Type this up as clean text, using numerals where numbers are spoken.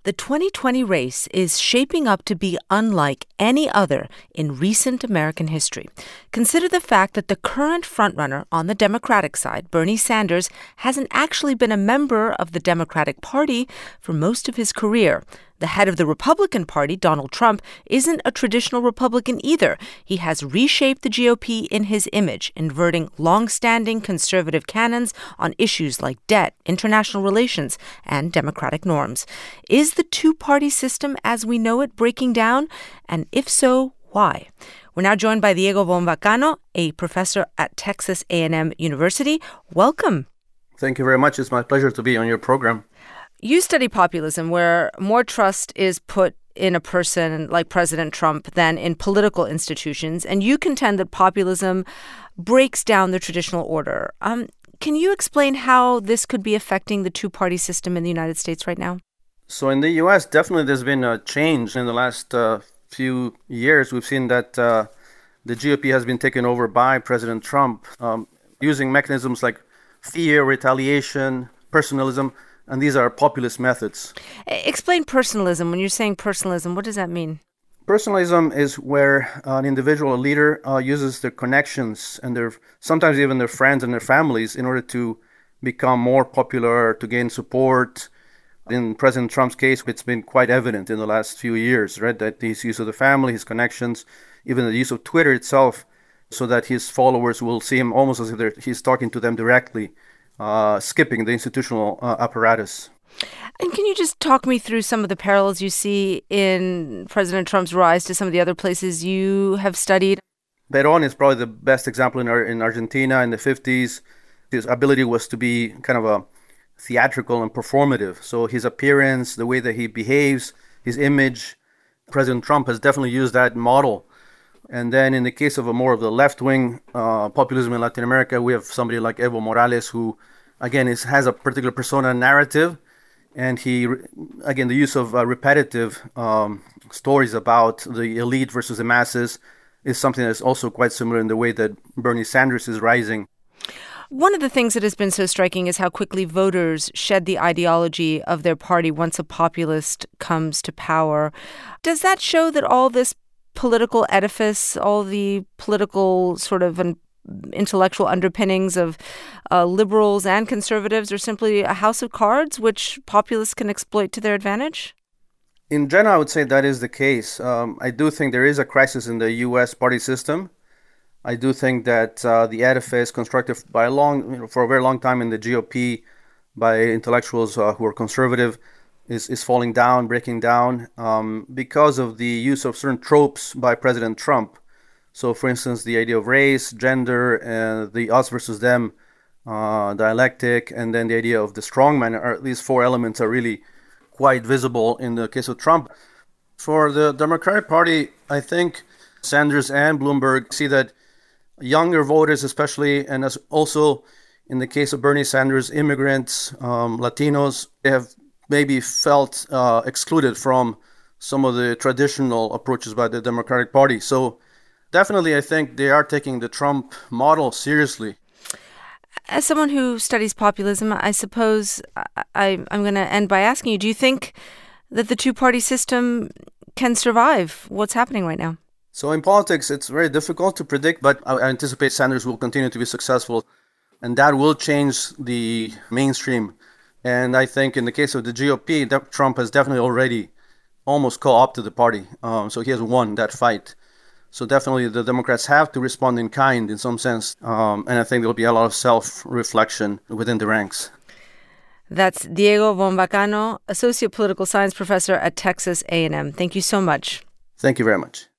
The 2020 race is shaping up to be unlike any other in recent American history. Consider the fact that the current frontrunner on the Democratic side, Bernie Sanders, hasn't actually been a member of the Democratic Party for most of his career. The head of the Republican Party, Donald Trump, isn't a traditional Republican either. He has reshaped the GOP in his image, inverting long-standing conservative canons on issues like debt, international relations, and democratic norms. Is the two-party system as we know it breaking down? And if so, why? We're now joined by Diego Bombacano, a professor at Texas A&M University. Welcome. Thank you very much. It's my pleasure to be on your program. You study populism, where more trust is put in a person like President Trump than in political institutions, and you contend that populism breaks down the traditional order. Can you explain how this could be affecting the two-party system in the United States right now? So in the U.S., definitely there's been a change in the last few years. We've seen that the GOP has been taken over by President Trump, using mechanisms like fear, retaliation, personalism, and these are populist methods. Explain personalism. When you're saying personalism, what does that mean? Personalism is where an individual, a leader, uses their connections and sometimes even their friends and their families in order to become more popular, to gain support. In President Trump's case, it's been quite evident in the last few years, right? That his use of the family, his connections, even the use of Twitter itself, so that his followers will see him almost as if he's talking to them directly, skipping the institutional apparatus. And can you just talk me through some of the parallels you see in President Trump's rise to some of the other places you have studied? Perón is probably the best example in Argentina in the 50s. His ability was to be kind of a theatrical and performative. So his appearance, the way that he behaves, his image, President Trump has definitely used that model. And then in the case of more of the left-wing populism in Latin America, we have somebody like Evo Morales, who, again, has a particular persona narrative. And the use of repetitive stories about the elite versus the masses is something that's also quite similar in the way that Bernie Sanders is rising. One of the things that has been so striking is how quickly voters shed the ideology of their party once a populist comes to power. Does that show that all this political edifice, all the political sort of intellectual underpinnings of liberals and conservatives are simply a house of cards which populists can exploit to their advantage? In general, I would say that is the case. I do think there is a crisis in the U.S. party system. I do think that the edifice constructed for a very long time in the GOP by intellectuals who are conservative is falling down, breaking down, because of the use of certain tropes by President Trump. So, for instance, the idea of race, gender, the us versus them dialectic, and then the idea of the strongman. These four elements are really quite visible in the case of Trump. For the Democratic Party, I think Sanders and Bloomberg see that younger voters especially, and as also in the case of Bernie Sanders, immigrants, Latinos, they have maybe felt excluded from some of the traditional approaches by the Democratic Party. So definitely, I think they are taking the Trump model seriously. As someone who studies populism, I suppose I'm going to end by asking you, do you think that the two-party system can survive what's happening right now? So in politics, it's very difficult to predict, but I anticipate Sanders will continue to be successful, and that will change the mainstream. And I think in the case of the GOP, Trump has definitely already almost co-opted the party. So he has won that fight. So definitely the Democrats have to respond in kind in some sense. And I think there'll be a lot of self-reflection within the ranks. That's Diego Bombacano, Associate Political Science Professor at Texas A&M. Thank you so much. Thank you very much.